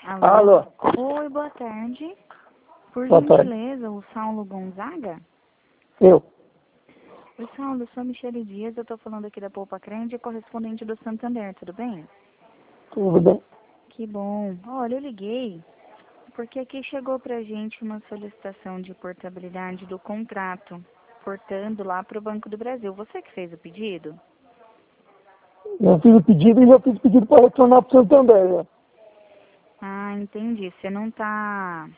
Alô? Alô? Oi, boa tarde. Por Boa tarde. gentileza, o Saulo Gonzaga? Eu. Oi, Saulo, eu sou a Michele Dias, eu tô falando aqui da Poupa Crente, correspondente do Santander, tudo bem? Tudo bem? Que bom. Olha, eu liguei porque aqui chegou pra gente uma solicitação de portabilidade do contrato, portando lá pro Banco do Brasil. Você que fez o pedido? Eu fiz o pedido e já fiz o pedido para retornar para o Santander. Já. Ah, entendi. Você não tá...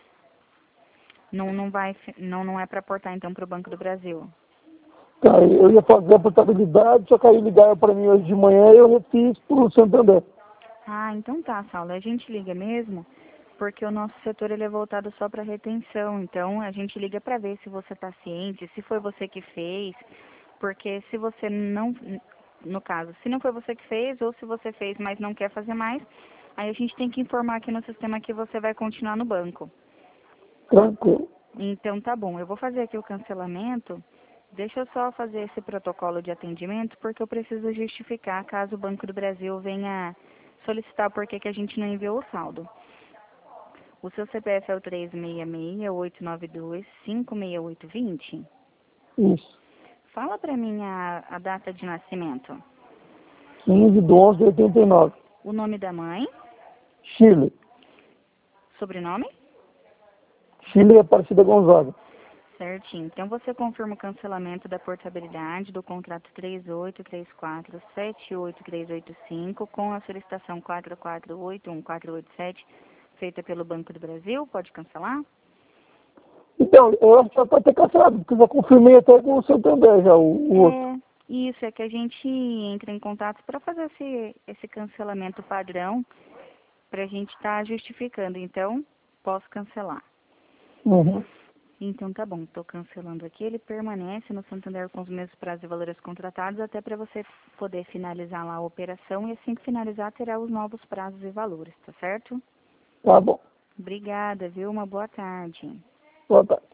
Não é pra portar então pro Banco do Brasil. Tá, eu ia fazer a portabilidade, só que aí ligaram para mim hoje de manhã e eu refiz para o Santander. Ah, então tá, Saulo. A gente liga mesmo porque o nosso setor ele é voltado só para retenção. Então a gente liga para ver se você está ciente, se foi você que fez, porque se você não, no caso, se não foi você que fez ou se você fez, mas não quer fazer mais, aí a gente tem que informar aqui no sistema que você vai continuar no banco. Tranquilo. Então tá bom. Eu vou fazer aqui o cancelamento. Deixa eu só fazer esse protocolo de atendimento porque eu preciso justificar caso o Banco do Brasil venha solicitar por que a gente não enviou o saldo. O seu CPF é o 366-892-56820. Isso. Fala pra mim a data de nascimento. 15/11/89. O nome da mãe, Chile. sobrenome? Chile é Aparecida Gonzaga. Certinho. Então você confirma o cancelamento da portabilidade do contrato 3834-78385 com a solicitação 4481487 feita pelo Banco do Brasil. Pode cancelar? Então, eu acho que já pode ter cancelado, porque eu já confirmei até com o Santander já, o outro. Isso, é que a gente entra em contato para fazer esse cancelamento padrão, para a gente estar justificando. Então, posso cancelar. Uhum. Então, tá bom, estou cancelando aqui. Ele permanece no Santander com os mesmos prazos e valores contratados, até para você poder finalizar lá a operação. E assim que finalizar, terá os novos prazos e valores, tá certo? Tá bom. Obrigada, viu? Uma boa tarde. Boa tarde.